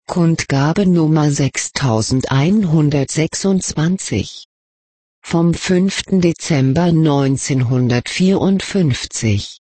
Kundgabe Nummer 6126 vom 5. Dezember 1954.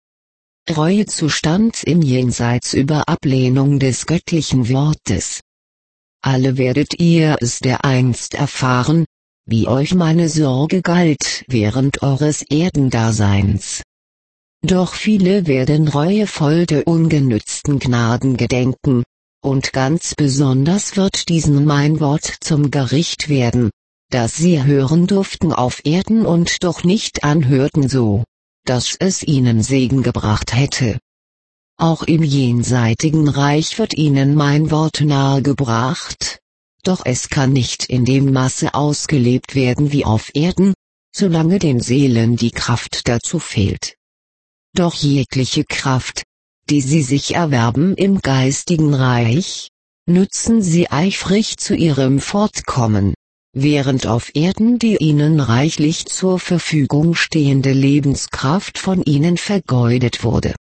Reuezustand im Jenseits über Ablehnung des göttlichen Wortes. Alle werdet ihr es dereinst erfahren, wie euch meine Sorge galt während eures Erdendaseins. Doch viele werden reuevoll der ungenützten Gnaden gedenken, und ganz besonders wird diesen mein Wort zum Gericht werden, das sie hören durften auf Erden und doch nicht anhörten so, dass es ihnen Segen gebracht hätte. Auch im jenseitigen Reich wird ihnen mein Wort nahegebracht, doch es kann nicht in dem Maße ausgelebt werden wie auf Erden, solange den Seelen die Kraft dazu fehlt. Doch jegliche Kraft, die sie sich erwerben im geistigen Reich, nützen sie eifrig zu ihrem Fortkommen, während auf Erden die ihnen reichlich zur Verfügung stehende Lebenskraft von ihnen vergeudet wurde.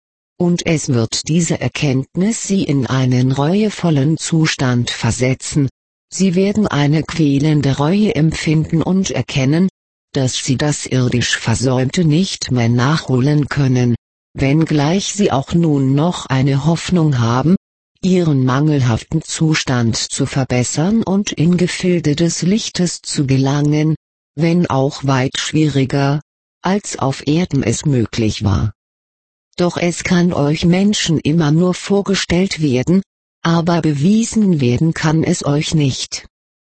Und es wird diese Erkenntnis sie in einen reuevollen Zustand versetzen, sie werden eine quälende Reue empfinden und erkennen, dass sie das irdisch Versäumte nicht mehr nachholen können, wenngleich sie auch nun noch eine Hoffnung haben, ihren mangelhaften Zustand zu verbessern und in Gefilde des Lichtes zu gelangen, wenn auch weit schwieriger, als auf Erden es möglich war. Doch es kann euch Menschen immer nur vorgestellt werden, aber bewiesen werden kann es euch nicht.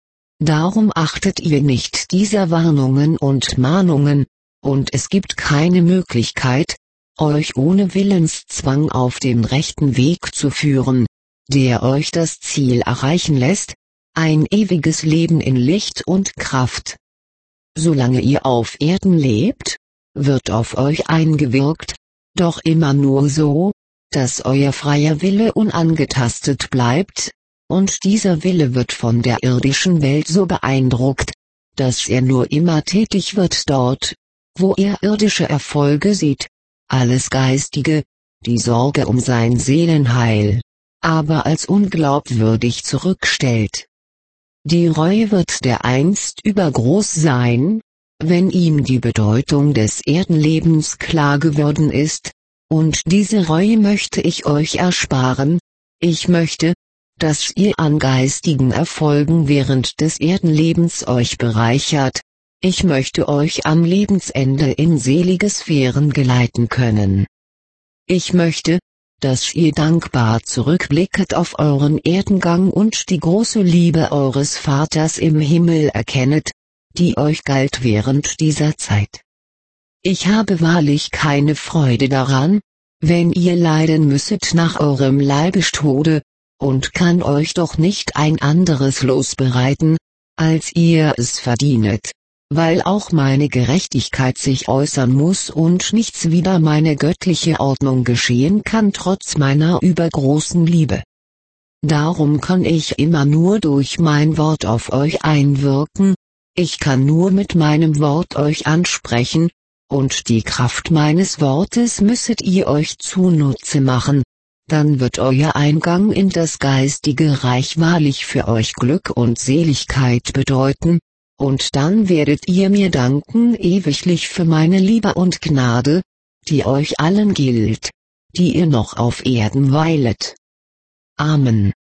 Darum achtet ihr nicht dieser Warnungen und Mahnungen, und es gibt keine Möglichkeit, euch ohne Willenszwang auf den rechten Weg zu führen, der euch das Ziel erreichen lässt, ein ewiges Leben in Licht und Kraft. Solange ihr auf Erden lebt, wird auf euch eingewirkt, doch immer nur so, dass euer freier Wille unangetastet bleibt, und dieser Wille wird von der irdischen Welt so beeindruckt, dass er nur immer tätig wird dort, wo er irdische Erfolge sieht, alles Geistige, die Sorge um sein Seelenheil, aber als unglaubwürdig zurückstellt. Die Reue wird dereinst übergroß sein, wenn ihm die Bedeutung des Erdenlebens klar geworden ist, und diese Reue möchte ich euch ersparen. Ich möchte, dass ihr an geistigen Erfolgen während des Erdenlebens euch bereichert. Ich möchte euch am Lebensende in selige Sphären geleiten können. Ich möchte, dass ihr dankbar zurückblicket auf euren Erdengang und die große Liebe eures Vaters im Himmel erkennet, die euch galt während dieser Zeit. Ich habe wahrlich keine Freude daran, wenn ihr leiden müsset nach eurem Leibestode, und kann euch doch nicht ein anderes Los bereiten, als ihr es verdienet, weil auch meine Gerechtigkeit sich äußern muss und nichts wider meine göttliche Ordnung geschehen kann trotz meiner übergroßen Liebe. Darum kann ich immer nur durch mein Wort auf euch einwirken, ich kann nur mit meinem Wort euch ansprechen, und die Kraft meines Wortes müsset ihr euch zunutze machen, dann wird euer Eingang in das geistige Reich wahrlich für euch Glück und Seligkeit bedeuten, und dann werdet ihr mir danken ewiglich für meine Liebe und Gnade, die euch allen gilt, die ihr noch auf Erden weilet. Amen.